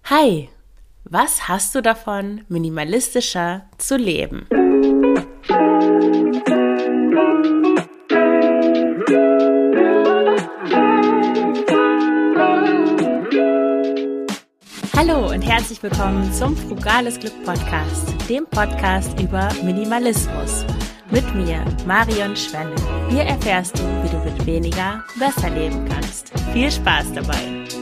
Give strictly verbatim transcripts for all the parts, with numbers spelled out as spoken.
Hi, was hast du davon, minimalistischer zu leben? Hallo und herzlich willkommen zum Frugales Glück Podcast, dem Podcast über Minimalismus. Mit mir, Marion Schwelle. Hier erfährst du, wie du mit weniger besser leben kannst. Viel Spaß dabei!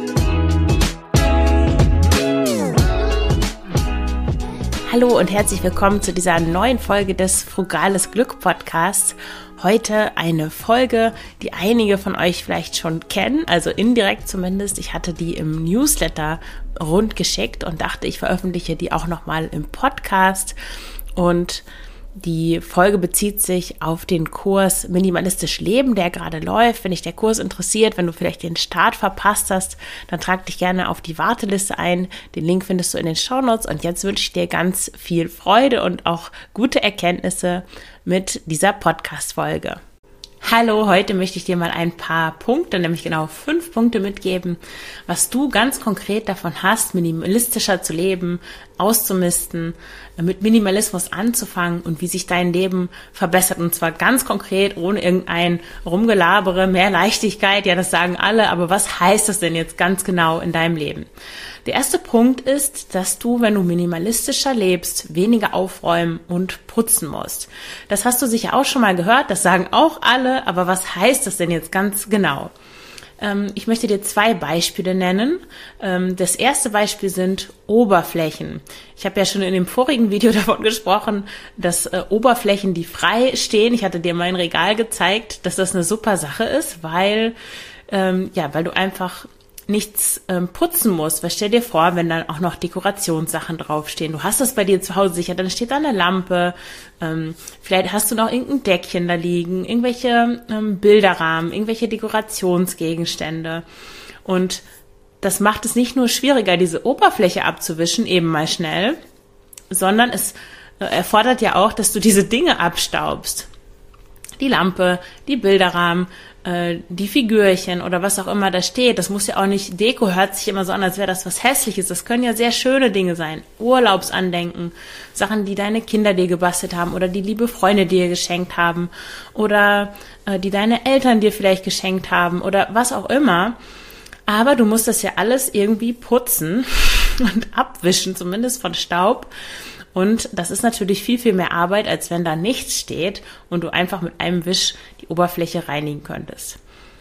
Hallo und herzlich willkommen zu dieser neuen Folge des Frugales Glück Podcasts. Heute eine Folge, die einige von euch vielleicht schon kennen, also indirekt zumindest. Ich hatte die im Newsletter rundgeschickt und dachte, ich veröffentliche die auch nochmal im Podcast. Und die Folge bezieht sich auf den Kurs Minimalistisch Leben, der gerade läuft. Wenn dich der Kurs interessiert, wenn du vielleicht den Start verpasst hast, dann trag dich gerne auf die Warteliste ein. Den Link findest du in den Shownotes. Und jetzt wünsche ich dir ganz viel Freude und auch gute Erkenntnisse mit dieser Podcast-Folge. Hallo, heute möchte ich dir mal ein paar Punkte, nämlich genau fünf Punkte mitgeben, was du ganz konkret davon hast, minimalistischer zu leben, auszumisten, mit Minimalismus anzufangen und wie sich dein Leben verbessert. Und zwar ganz konkret, ohne irgendein Rumgelabere, mehr Leichtigkeit. Ja, das sagen alle, aber was heißt das denn jetzt ganz genau in deinem Leben? Der erste Punkt ist, dass du, wenn du minimalistischer lebst, weniger aufräumen und putzen musst. Das hast du sicher auch schon mal gehört, das sagen auch alle, aber was heißt das denn jetzt ganz genau? Ähm, ich möchte dir zwei Beispiele nennen. Ähm, das erste Beispiel sind Oberflächen. Ich habe ja schon in dem vorigen Video davon gesprochen, dass äh, Oberflächen, die frei stehen, ich hatte dir mein Regal gezeigt, dass das eine super Sache ist, weil, ähm, ja, weil du einfach nichts ähm, putzen musst. Was stell dir vor, wenn dann auch noch Dekorationssachen draufstehen. Du hast das bei dir zu Hause sicher, dann steht da eine Lampe, ähm, vielleicht hast du noch irgendein Deckchen da liegen, irgendwelche ähm, Bilderrahmen, irgendwelche Dekorationsgegenstände. Und das macht es nicht nur schwieriger, diese Oberfläche abzuwischen, eben mal schnell, sondern es äh, erfordert ja auch, dass du diese Dinge abstaubst. Die Lampe, die Bilderrahmen, die Figürchen oder was auch immer da steht, das muss ja auch nicht, Deko hört sich immer so an, als wäre das was Hässliches. Das können ja sehr schöne Dinge sein. Urlaubsandenken, Sachen, die deine Kinder dir gebastelt haben oder die liebe Freunde dir geschenkt haben oder äh, die deine Eltern dir vielleicht geschenkt haben oder was auch immer. Aber du musst das ja alles irgendwie putzen und abwischen, zumindest von Staub. Und das ist natürlich viel, viel mehr Arbeit, als wenn da nichts steht und du einfach mit einem Wisch die Oberfläche reinigen könntest.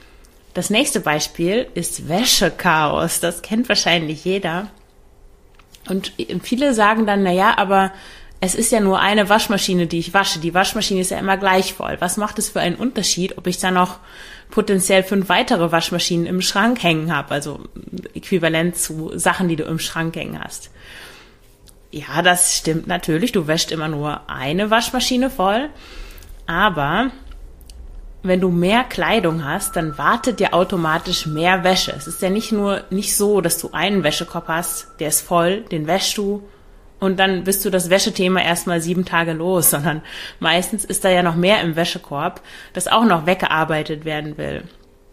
Das nächste Beispiel ist Wäschechaos. Das kennt wahrscheinlich jeder. Und viele sagen dann, na ja, aber es ist ja nur eine Waschmaschine, die ich wasche. Die Waschmaschine ist ja immer gleich voll. Was macht es für einen Unterschied, ob ich da noch potenziell fünf weitere Waschmaschinen im Schrank hängen habe? Also äquivalent zu Sachen, die du im Schrank hängen hast. Ja, das stimmt natürlich. Du wäschst immer nur eine Waschmaschine voll. Aber wenn du mehr Kleidung hast, dann wartet dir automatisch mehr Wäsche. Es ist ja nicht nur nicht so, dass du einen Wäschekorb hast, der ist voll, den wäschst du und dann bist du das Wäschethema erstmal sieben Tage los, sondern meistens ist da ja noch mehr im Wäschekorb, das auch noch weggearbeitet werden will.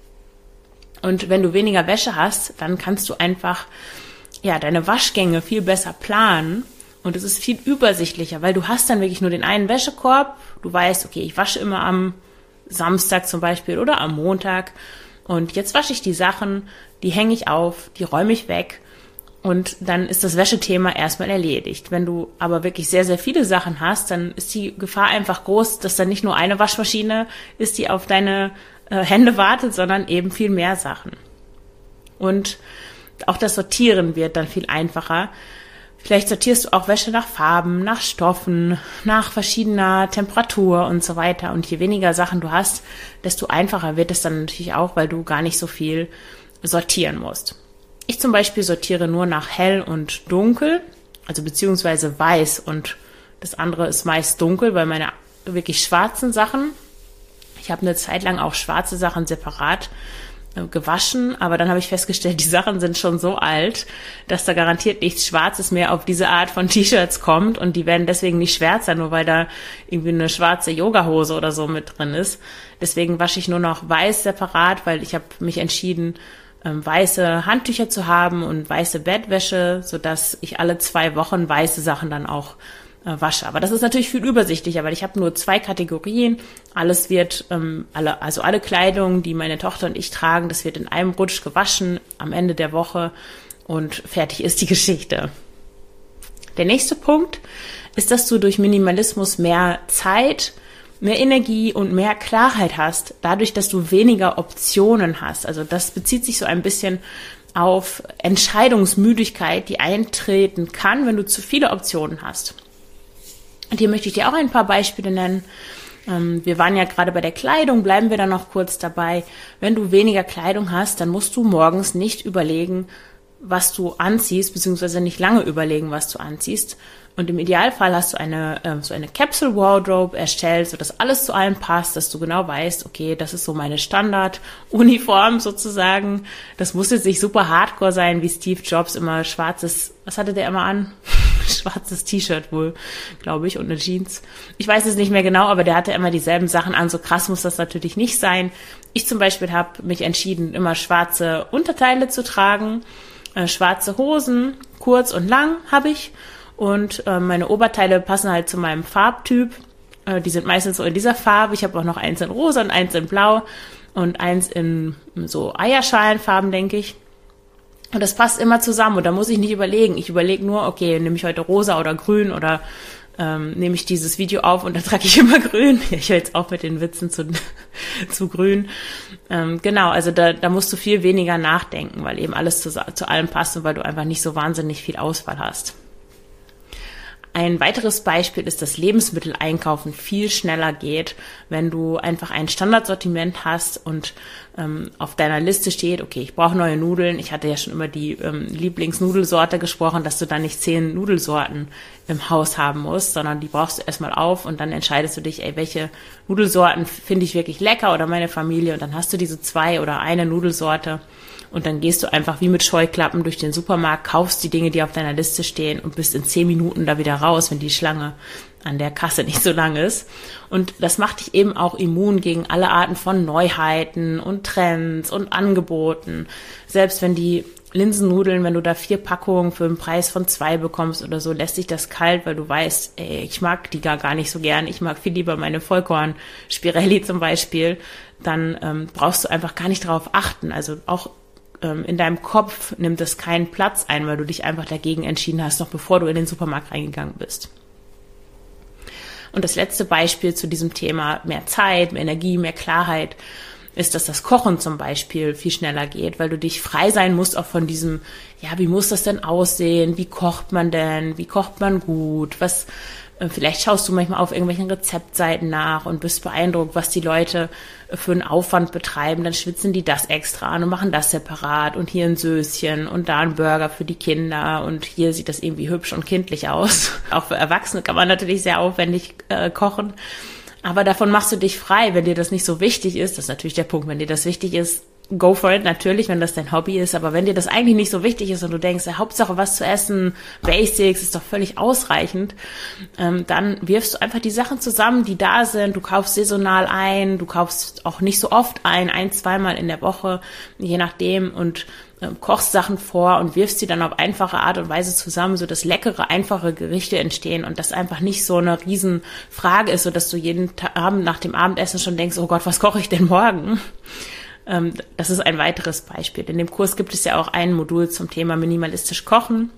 Und wenn du weniger Wäsche hast, dann kannst du einfach ja, deine Waschgänge viel besser planen und es ist viel übersichtlicher, weil du hast dann wirklich nur den einen Wäschekorb, du weißt, okay, ich wasche immer am Samstag zum Beispiel oder am Montag und jetzt wasche ich die Sachen, die hänge ich auf, die räume ich weg und dann ist das Wäschethema erstmal erledigt. Wenn du aber wirklich sehr, sehr viele Sachen hast, dann ist die Gefahr einfach groß, dass dann nicht nur eine Waschmaschine ist, die auf deine äh, Hände wartet, sondern eben viel mehr Sachen. Und auch das Sortieren wird dann viel einfacher. Vielleicht sortierst du auch Wäsche nach Farben, nach Stoffen, nach verschiedener Temperatur und so weiter. Und je weniger Sachen du hast, desto einfacher wird es dann natürlich auch, weil du gar nicht so viel sortieren musst. Ich zum Beispiel sortiere nur nach hell und dunkel, also beziehungsweise weiß und das andere ist meist dunkel, weil meine wirklich schwarzen Sachen, ich habe eine Zeit lang auch schwarze Sachen separat gewaschen, aber dann habe ich festgestellt, die Sachen sind schon so alt, dass da garantiert nichts Schwarzes mehr auf diese Art von T-Shirts kommt und die werden deswegen nicht schwärzer, nur weil da irgendwie eine schwarze Yogahose oder so mit drin ist. Deswegen wasche ich nur noch weiß separat, weil ich habe mich entschieden, ähm, weiße Handtücher zu haben und weiße Bettwäsche, sodass ich alle zwei Wochen weiße Sachen dann auch äh, wasche. Aber das ist natürlich viel übersichtlicher, weil ich habe nur zwei Kategorien. Alles wird, ähm, alle, also alle Kleidung, die meine Tochter und ich tragen, das wird in einem Rutsch gewaschen am Ende der Woche und fertig ist die Geschichte. Der nächste Punkt ist, dass du durch Minimalismus mehr Zeit, mehr Energie und mehr Klarheit hast, dadurch, dass du weniger Optionen hast. Also das bezieht sich so ein bisschen auf Entscheidungsmüdigkeit, die eintreten kann, wenn du zu viele Optionen hast. Und hier möchte ich dir auch ein paar Beispiele nennen. Wir waren ja gerade bei der Kleidung, bleiben wir da noch kurz dabei. Wenn du weniger Kleidung hast, dann musst du morgens nicht überlegen, was du anziehst, beziehungsweise nicht lange überlegen, was du anziehst. Und im Idealfall hast du eine äh, so eine Capsule Wardrobe erstellt, sodass alles zu allem passt, dass du genau weißt, okay, das ist so meine Standard-Uniform sozusagen. Das muss jetzt nicht super hardcore sein, wie Steve Jobs immer schwarzes, was hatte der immer an? Schwarzes T-Shirt wohl, glaube ich, und eine Jeans. Ich weiß es nicht mehr genau, aber der hatte immer dieselben Sachen an. So krass muss das natürlich nicht sein. Ich zum Beispiel habe mich entschieden, immer schwarze Unterteile zu tragen. Äh, schwarze Hosen, kurz und lang habe ich. Und äh, meine Oberteile passen halt zu meinem Farbtyp. Äh, die sind meistens so in dieser Farbe. Ich habe auch noch eins in rosa und eins in blau und eins in so Eierschalenfarben, denke ich. Und das passt immer zusammen und da muss ich nicht überlegen. Ich überlege nur, okay, nehme ich heute rosa oder grün oder ähm, nehme ich dieses Video auf und dann trage ich immer grün. Ja, ich höre jetzt auf mit den Witzen zu, zu grün. Ähm, genau, also da, da musst du viel weniger nachdenken, weil eben alles zu, zu allem passt und weil du einfach nicht so wahnsinnig viel Auswahl hast. Ein weiteres Beispiel ist, dass Lebensmitteleinkaufen viel schneller geht, wenn du einfach ein Standardsortiment hast und ähm, auf deiner Liste steht, okay, ich brauche neue Nudeln. Ich hatte ja schon über die ähm, Lieblingsnudelsorte gesprochen, dass du da nicht zehn Nudelsorten im Haus haben musst, sondern die brauchst du erstmal auf und dann entscheidest du dich, ey, welche Nudelsorten finde ich wirklich lecker oder meine Familie, und dann hast du diese zwei oder eine Nudelsorte. Und dann gehst du einfach wie mit Scheuklappen durch den Supermarkt, kaufst die Dinge, die auf deiner Liste stehen und bist in zehn Minuten da wieder raus, wenn die Schlange an der Kasse nicht so lang ist. Und das macht dich eben auch immun gegen alle Arten von Neuheiten und Trends und Angeboten. Selbst wenn die Linsennudeln, wenn du da vier Packungen für einen Preis von zwei bekommst oder so, lässt dich das kalt, weil du weißt, ey, ich mag die gar, gar nicht so gern. Ich mag viel lieber meine Vollkorn-Spirelli zum Beispiel. Dann ähm, brauchst du einfach gar nicht darauf achten. Also auch in deinem Kopf nimmt das keinen Platz ein, weil du dich einfach dagegen entschieden hast, noch bevor du in den Supermarkt reingegangen bist. Und das letzte Beispiel zu diesem Thema mehr Zeit, mehr Energie, mehr Klarheit ist, dass das Kochen zum Beispiel viel schneller geht, weil du dich frei sein musst auch von diesem, ja, wie muss das denn aussehen? Wie kocht man denn? Wie kocht man gut? Was, vielleicht schaust du manchmal auf irgendwelchen Rezeptseiten nach und bist beeindruckt, was die Leute für einen Aufwand betreiben. Dann schwitzen die das extra an und machen das separat und hier ein Söschen und da ein Burger für die Kinder und hier sieht das irgendwie hübsch und kindlich aus. Auch für Erwachsene kann man natürlich sehr aufwendig äh, kochen. Aber davon machst du dich frei, wenn dir das nicht so wichtig ist. Das ist natürlich der Punkt, wenn dir das wichtig ist, go for it, natürlich, wenn das dein Hobby ist. Aber wenn dir das eigentlich nicht so wichtig ist und du denkst, ja, Hauptsache was zu essen, Basics, ist doch völlig ausreichend, ähm, dann wirfst du einfach die Sachen zusammen, die da sind. Du kaufst saisonal ein, du kaufst auch nicht so oft ein, ein-, zweimal in der Woche, je nachdem, und äh, kochst Sachen vor und wirfst sie dann auf einfache Art und Weise zusammen, so dass leckere, einfache Gerichte entstehen und das einfach nicht so eine Riesenfrage ist, so dass du jeden Abend nach dem Abendessen schon denkst, oh Gott, was koche ich denn morgen? Das ist ein weiteres Beispiel. In dem Kurs gibt es ja auch ein Modul zum Thema minimalistisch kochen.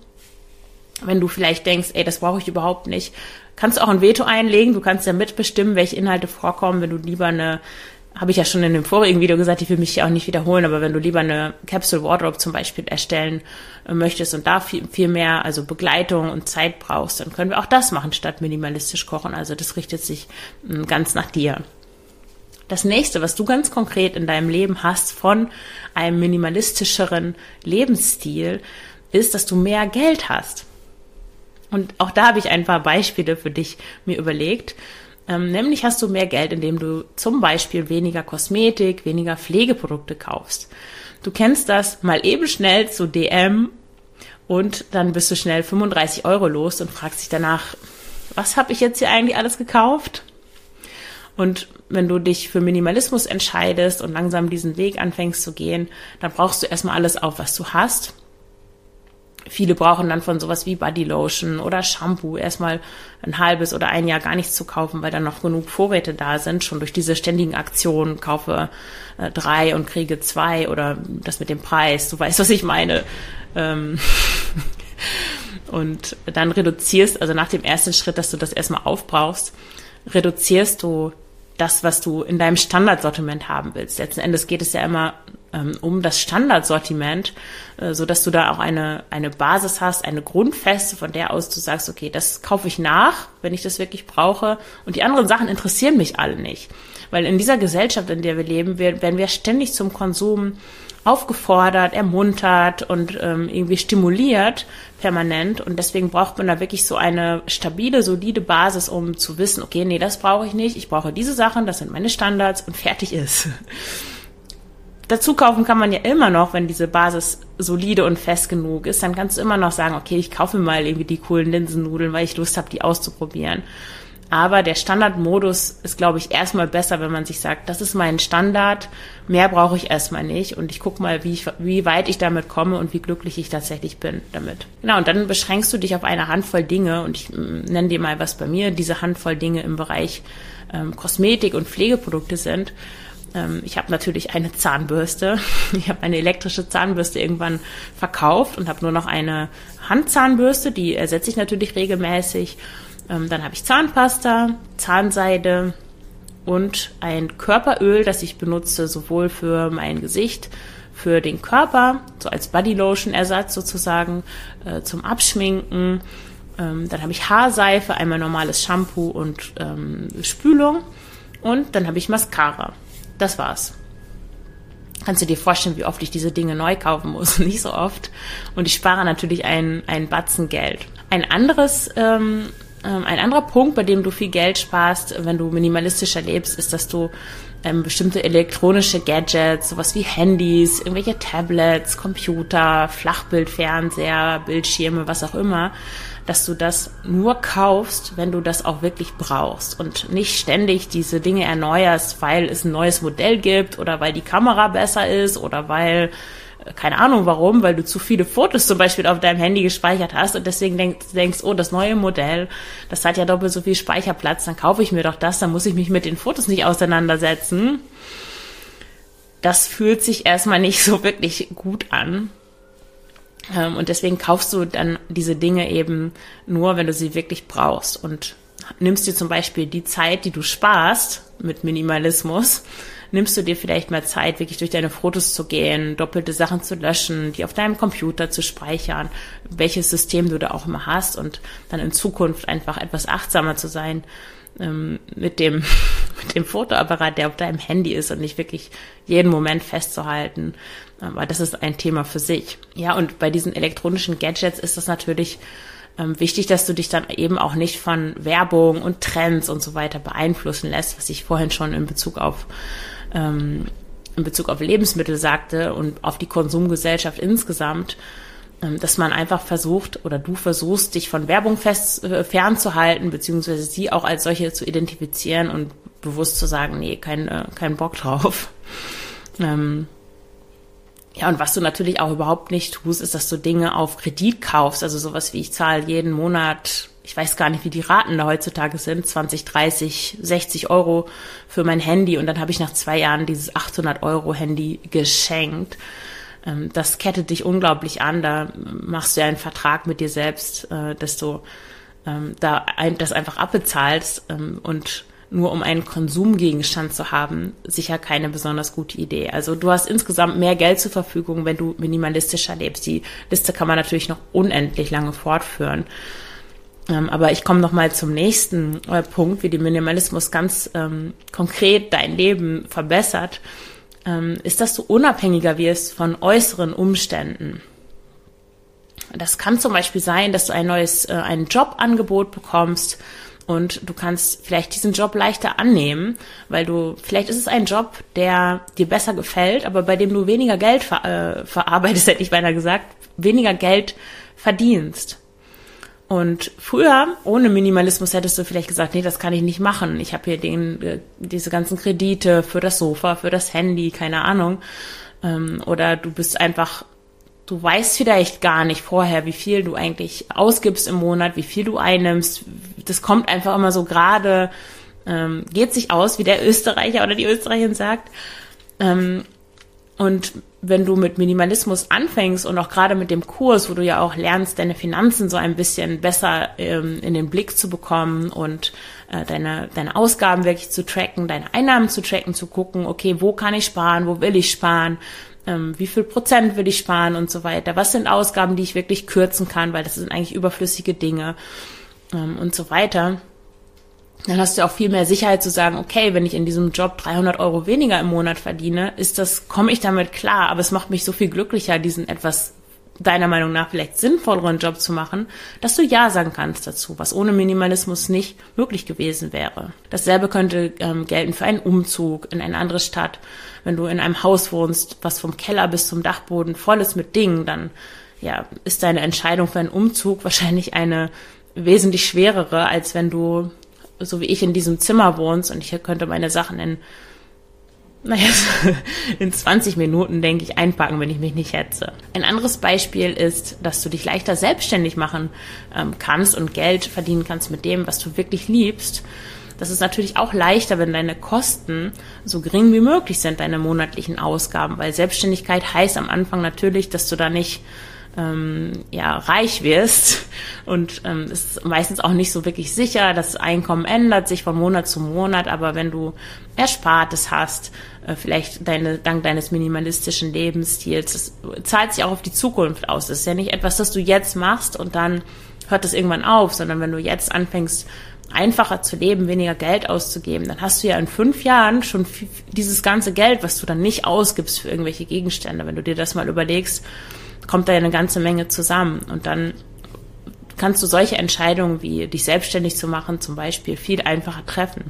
Wenn du vielleicht denkst, ey, das brauche ich überhaupt nicht, kannst du auch ein Veto einlegen. Du kannst ja mitbestimmen, welche Inhalte vorkommen. Wenn du lieber eine, habe ich ja schon in dem vorigen Video gesagt, ich will mich hier auch nicht wiederholen, aber wenn du lieber eine Capsule Wardrobe zum Beispiel erstellen möchtest und da viel, viel mehr, also Begleitung und Zeit brauchst, dann können wir auch das machen, statt minimalistisch kochen. Also das richtet sich ganz nach dir. Das nächste, was du ganz konkret in deinem Leben hast von einem minimalistischeren Lebensstil, ist, dass du mehr Geld hast. Und auch da habe ich ein paar Beispiele für dich mir überlegt. Ähm, nämlich hast du mehr Geld, indem du zum Beispiel weniger Kosmetik, weniger Pflegeprodukte kaufst. Du kennst das, mal eben schnell zu D M und dann bist du schnell fünfunddreißig Euro los und fragst dich danach, was habe ich jetzt hier eigentlich alles gekauft? Und wenn du dich für Minimalismus entscheidest und langsam diesen Weg anfängst zu gehen, dann brauchst du erstmal alles auf, was du hast. Viele brauchen dann von sowas wie Bodylotion oder Shampoo erstmal ein halbes oder ein Jahr gar nichts zu kaufen, weil dann noch genug Vorräte da sind, schon durch diese ständigen Aktionen, kaufe äh, drei und kriege zwei oder das mit dem Preis, du weißt, was ich meine. Ähm und dann reduzierst, also nach dem ersten Schritt, dass du das erstmal aufbrauchst, reduzierst du das, was du in deinem Standardsortiment haben willst. Letzten Endes geht es ja immer ähm, um das Standardsortiment, äh, so dass du da auch eine eine Basis hast, eine Grundfeste, von der aus du sagst, okay, das kaufe ich nach, wenn ich das wirklich brauche. Und die anderen Sachen interessieren mich alle nicht. Weil in dieser Gesellschaft, in der wir leben, werden wir ständig zum Konsum aufgefordert, ermuntert und ähm, irgendwie stimuliert permanent. Und deswegen braucht man da wirklich so eine stabile, solide Basis, um zu wissen, okay, nee, das brauche ich nicht. Ich brauche diese Sachen, das sind meine Standards und fertig ist. Dazu kaufen kann man ja immer noch, wenn diese Basis solide und fest genug ist, dann kannst du immer noch sagen, okay, ich kaufe mir mal irgendwie die coolen Linsennudeln, weil ich Lust habe, die auszuprobieren. Aber der Standardmodus ist, glaube ich, erstmal besser, wenn man sich sagt, das ist mein Standard, mehr brauche ich erstmal nicht und ich gucke mal, wie, ich, wie weit ich damit komme und wie glücklich ich tatsächlich bin damit. Genau, und dann beschränkst du dich auf eine Handvoll Dinge und ich nenne dir mal, was bei mir diese Handvoll Dinge im Bereich ähm, Kosmetik und Pflegeprodukte sind. Ähm, ich habe natürlich eine Zahnbürste. Ich habe eine elektrische Zahnbürste irgendwann verkauft und habe nur noch eine Handzahnbürste, die ersetze ich natürlich regelmäßig. Ähm, dann habe ich Zahnpasta, Zahnseide und ein Körperöl, das ich benutze, sowohl für mein Gesicht, für den Körper, so als Bodylotion-Ersatz sozusagen, äh, zum Abschminken. Ähm, dann habe ich Haarseife, einmal normales Shampoo und ähm, Spülung. Und dann habe ich Mascara. Das war's. Kannst du dir vorstellen, wie oft ich diese Dinge neu kaufen muss? Nicht so oft. Und ich spare natürlich einen, einen Batzen Geld. Ein anderes... Ähm, Ein anderer Punkt, bei dem du viel Geld sparst, wenn du minimalistischer lebst, ist, dass du ähm, bestimmte elektronische Gadgets, sowas wie Handys, irgendwelche Tablets, Computer, Flachbildfernseher, Bildschirme, was auch immer, dass du das nur kaufst, wenn du das auch wirklich brauchst und nicht ständig diese Dinge erneuerst, weil es ein neues Modell gibt oder weil die Kamera besser ist oder weil keine Ahnung warum, weil du zu viele Fotos zum Beispiel auf deinem Handy gespeichert hast und deswegen denkst, denkst, oh, das neue Modell, das hat ja doppelt so viel Speicherplatz, dann kaufe ich mir doch das, dann muss ich mich mit den Fotos nicht auseinandersetzen. Das fühlt sich erstmal nicht so wirklich gut an. Und deswegen kaufst du dann diese Dinge eben nur, wenn du sie wirklich brauchst und nimmst dir zum Beispiel die Zeit, die du sparst mit Minimalismus, nimmst du dir vielleicht mal Zeit, wirklich durch deine Fotos zu gehen, doppelte Sachen zu löschen, die auf deinem Computer zu speichern, welches System du da auch immer hast und dann in Zukunft einfach etwas achtsamer zu sein ähm, mit dem mit dem Fotoapparat, der auf deinem Handy ist und nicht wirklich jeden Moment festzuhalten. Aber das ist ein Thema für sich. Ja, und bei diesen elektronischen Gadgets ist es natürlich ähm, wichtig, dass du dich dann eben auch nicht von Werbung und Trends und so weiter beeinflussen lässt, was ich vorhin schon in Bezug auf in Bezug auf Lebensmittel sagte und auf die Konsumgesellschaft insgesamt, dass man einfach versucht oder du versuchst, dich von Werbung fest, äh, fernzuhalten, beziehungsweise sie auch als solche zu identifizieren und bewusst zu sagen, nee, kein, äh, kein Bock drauf. Ähm, ja, und was du natürlich auch überhaupt nicht tust, ist, dass du Dinge auf Kredit kaufst, also sowas wie ich zahle jeden Monat, ich weiß gar nicht, wie die Raten da heutzutage sind, zwanzig, dreißig, sechzig Euro für mein Handy und dann habe ich nach zwei Jahren dieses achthundert Euro Handy geschenkt. Das kettet dich unglaublich an, da machst du ja einen Vertrag mit dir selbst, dass du da das einfach abbezahlst und nur um einen Konsumgegenstand zu haben, sicher keine besonders gute Idee. Also du hast insgesamt mehr Geld zur Verfügung, wenn du minimalistischer lebst. Die Liste kann man natürlich noch unendlich lange fortführen. Ähm, aber ich komme nochmal zum nächsten äh, Punkt, wie der Minimalismus ganz ähm, konkret dein Leben verbessert, ähm, ist, dass du unabhängiger wirst von äußeren Umständen. Das kann zum Beispiel sein, dass du ein neues, äh, ein Jobangebot bekommst und du kannst vielleicht diesen Job leichter annehmen, weil du, vielleicht ist es ein Job, der dir besser gefällt, aber bei dem du weniger Geld ver, äh, verarbeitest, hätte ich beinahe gesagt, weniger Geld verdienst. Und früher, ohne Minimalismus, hättest du vielleicht gesagt, nee, das kann ich nicht machen. Ich habe hier den, diese ganzen Kredite für das Sofa, für das Handy, keine Ahnung. Oder du bist einfach, du weißt vielleicht gar nicht vorher, wie viel du eigentlich ausgibst im Monat, wie viel du einnimmst. Das kommt einfach immer so gerade, ähm, geht sich aus, wie der Österreicher oder die Österreicherin sagt. Ähm, und wenn du mit Minimalismus anfängst und auch gerade mit dem Kurs, wo du ja auch lernst, deine Finanzen so ein bisschen besser ähm, in den Blick zu bekommen und äh, deine, deine Ausgaben wirklich zu tracken, deine Einnahmen zu tracken, zu gucken, okay, wo kann ich sparen, wo will ich sparen, ähm, wie viel Prozent will ich sparen und so weiter, was sind Ausgaben, die ich wirklich kürzen kann, weil das sind eigentlich überflüssige Dinge ähm, und so weiter. Dann hast du auch viel mehr Sicherheit zu sagen, okay, wenn ich in diesem Job dreihundert Euro weniger im Monat verdiene, ist das, komme ich damit klar, aber es macht mich so viel glücklicher, diesen etwas, deiner Meinung nach, vielleicht sinnvolleren Job zu machen, dass du Ja sagen kannst dazu, was ohne Minimalismus nicht möglich gewesen wäre. Dasselbe könnte ähm, gelten für einen Umzug in eine andere Stadt. Wenn du in einem Haus wohnst, was vom Keller bis zum Dachboden voll ist mit Dingen, dann ja, ist deine Entscheidung für einen Umzug wahrscheinlich eine wesentlich schwerere, als wenn du so wie ich in diesem Zimmer wohnst und ich könnte meine Sachen in, naja, in zwanzig Minuten, denke ich, einpacken, wenn ich mich nicht hetze. Ein anderes Beispiel ist, dass du dich leichter selbstständig machen ähm, kannst und Geld verdienen kannst mit dem, was du wirklich liebst. Das ist natürlich auch leichter, wenn deine Kosten so gering wie möglich sind, deine monatlichen Ausgaben, weil Selbstständigkeit heißt am Anfang natürlich, dass du da nicht Ähm, ja, reich wirst und ähm, es ist meistens auch nicht so wirklich sicher, das Einkommen ändert sich von Monat zu Monat, aber wenn du Erspartes hast, äh, vielleicht deine, dank deines minimalistischen Lebensstils, das zahlt sich auch auf die Zukunft aus. Das ist ja nicht etwas, das du jetzt machst und dann hört das irgendwann auf, sondern wenn du jetzt anfängst, einfacher zu leben, weniger Geld auszugeben, dann hast du ja in fünf Jahren schon viel, dieses ganze Geld, was du dann nicht ausgibst für irgendwelche Gegenstände. Wenn du dir das mal überlegst, kommt da ja eine ganze Menge zusammen und dann kannst du solche Entscheidungen wie dich selbstständig zu machen zum Beispiel viel einfacher treffen.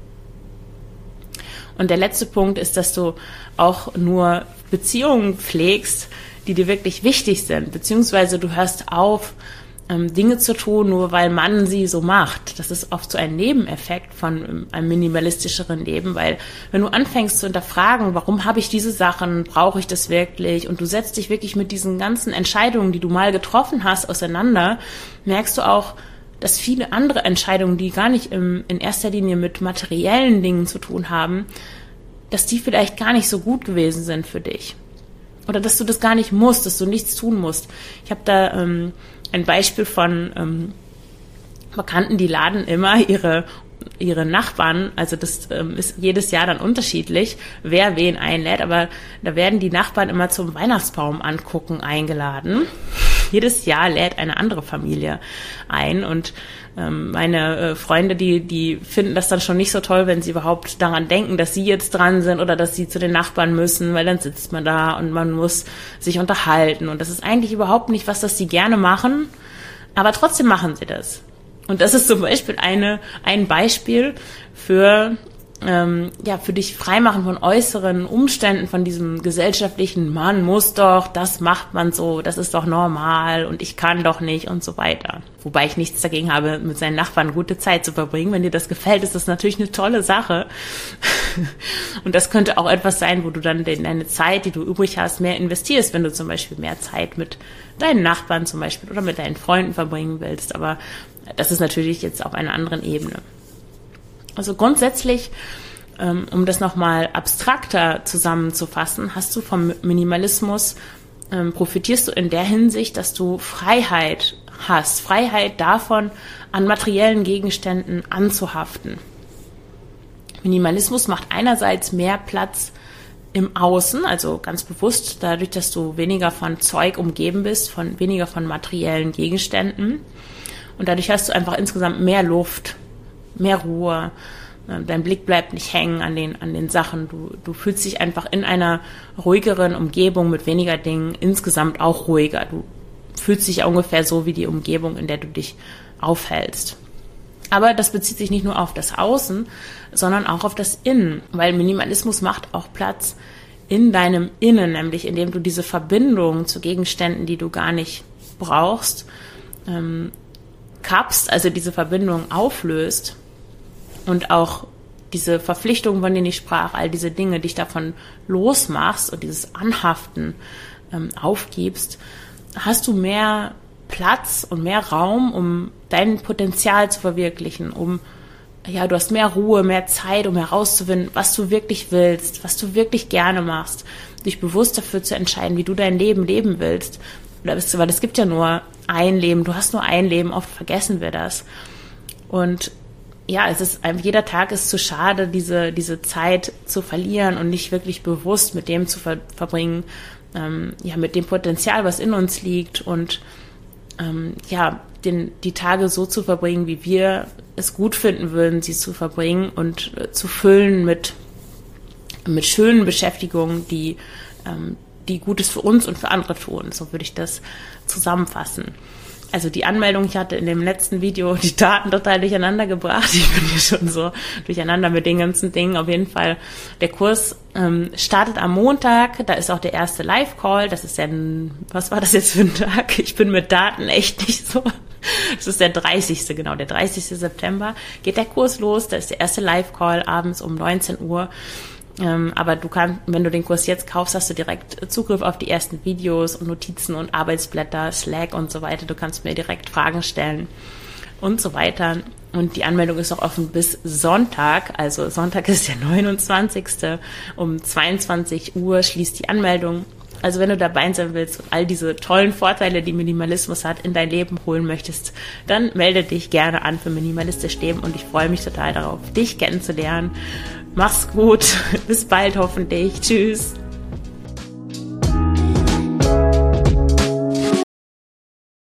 Und der letzte Punkt ist, dass du auch nur Beziehungen pflegst, die dir wirklich wichtig sind, beziehungsweise du hörst auf, Dinge zu tun, nur weil man sie so macht. Das ist oft so ein Nebeneffekt von einem minimalistischeren Leben, weil wenn du anfängst zu hinterfragen, warum habe ich diese Sachen, brauche ich das wirklich, und du setzt dich wirklich mit diesen ganzen Entscheidungen, die du mal getroffen hast, auseinander, merkst du auch, dass viele andere Entscheidungen, die gar nicht im, in erster Linie mit materiellen Dingen zu tun haben, dass die vielleicht gar nicht so gut gewesen sind für dich. Oder dass du das gar nicht musst, dass du nichts tun musst. Ich habe da ähm, ein Beispiel von ähm, Bekannten, die laden immer ihre ihre Nachbarn, also das ähm, ist jedes Jahr dann unterschiedlich, wer wen einlädt, aber da werden die Nachbarn immer zum Weihnachtsbaum angucken eingeladen. Jedes Jahr lädt eine andere Familie ein und ähm, meine äh, Freunde, die die finden das dann schon nicht so toll, wenn sie überhaupt daran denken, dass sie jetzt dran sind oder dass sie zu den Nachbarn müssen, weil dann sitzt man da und man muss sich unterhalten und das ist eigentlich überhaupt nicht was, das sie gerne machen, aber trotzdem machen sie das. Und das ist zum Beispiel eine, ein Beispiel für, ähm, ja, für dich freimachen von äußeren Umständen, von diesem gesellschaftlichen, man muss doch, das macht man so, das ist doch normal und ich kann doch nicht und so weiter. Wobei ich nichts dagegen habe, mit seinen Nachbarn gute Zeit zu verbringen. Wenn dir das gefällt, ist das natürlich eine tolle Sache. Und das könnte auch etwas sein, wo du dann deine Zeit, die du übrig hast, mehr investierst, wenn du zum Beispiel mehr Zeit mit deinen Nachbarn zum Beispiel oder mit deinen Freunden verbringen willst. Aber das ist natürlich jetzt auf einer anderen Ebene. Also grundsätzlich, um das nochmal abstrakter zusammenzufassen, hast du vom Minimalismus, profitierst du in der Hinsicht, dass du Freiheit hast. Freiheit davon, an materiellen Gegenständen anzuhaften. Minimalismus macht einerseits mehr Platz im Außen, also ganz bewusst dadurch, dass du weniger von Zeug umgeben bist, von weniger von materiellen Gegenständen. Und dadurch hast du einfach insgesamt mehr Luft, mehr Ruhe. Dein Blick bleibt nicht hängen an den, an den Sachen. Du, du fühlst dich einfach in einer ruhigeren Umgebung mit weniger Dingen insgesamt auch ruhiger. Du fühlst dich ungefähr so wie die Umgebung, in der du dich aufhältst. Aber das bezieht sich nicht nur auf das Außen, sondern auch auf das Innen, weil Minimalismus macht auch Platz in deinem Innen, nämlich indem du diese Verbindung zu Gegenständen, die du gar nicht brauchst, ähm, kapst, also diese Verbindung auflöst und auch diese Verpflichtung, von denen ich sprach, all diese Dinge, dich davon losmachst und dieses Anhaften ähm, aufgibst, hast du mehr Platz und mehr Raum, um dein Potenzial zu verwirklichen, um, ja, du hast mehr Ruhe, mehr Zeit, um herauszufinden, was du wirklich willst, was du wirklich gerne machst, dich bewusst dafür zu entscheiden, wie du dein Leben leben willst. Oder bist du, weil es gibt ja nur ein Leben, du hast nur ein Leben, oft vergessen wir das. Und ja, es ist, jeder Tag ist zu schade, diese, diese Zeit zu verlieren und nicht wirklich bewusst mit dem zu ver- verbringen, ähm, ja, mit dem Potenzial, was in uns liegt und, ähm, ja, den, die Tage so zu verbringen, wie wir es gut finden würden, sie zu verbringen und äh, zu füllen mit, mit schönen Beschäftigungen, die, ähm, die Gutes für uns und für andere tun. So würde ich das zusammenfassen. Also die Anmeldung, ich hatte in dem letzten Video die Daten total durcheinander gebracht. Ich bin hier schon so durcheinander mit den ganzen Dingen. Auf jeden Fall, der Kurs ähm, startet am Montag. Da ist auch der erste Live-Call. Das ist ja ein, was war das jetzt für ein Tag? Ich bin mit Daten echt nicht so. Das ist der dreißigste genau, der dreißigste September geht der Kurs los. Da ist der erste Live-Call abends um neunzehn Uhr. Ähm, aber du kannst, wenn du den Kurs jetzt kaufst, hast du direkt Zugriff auf die ersten Videos und Notizen und Arbeitsblätter, Slack und so weiter. Du kannst mir direkt Fragen stellen und so weiter. Und die Anmeldung ist auch offen bis Sonntag. Also Sonntag ist der neunundzwanzigste Um zweiundzwanzig Uhr schließt die Anmeldung. Also wenn du dabei sein willst und all diese tollen Vorteile, die Minimalismus hat, in dein Leben holen möchtest, dann melde dich gerne an für Minimalistisch Leben und ich freue mich total darauf, dich kennenzulernen. Mach's gut, bis bald hoffentlich. Tschüss.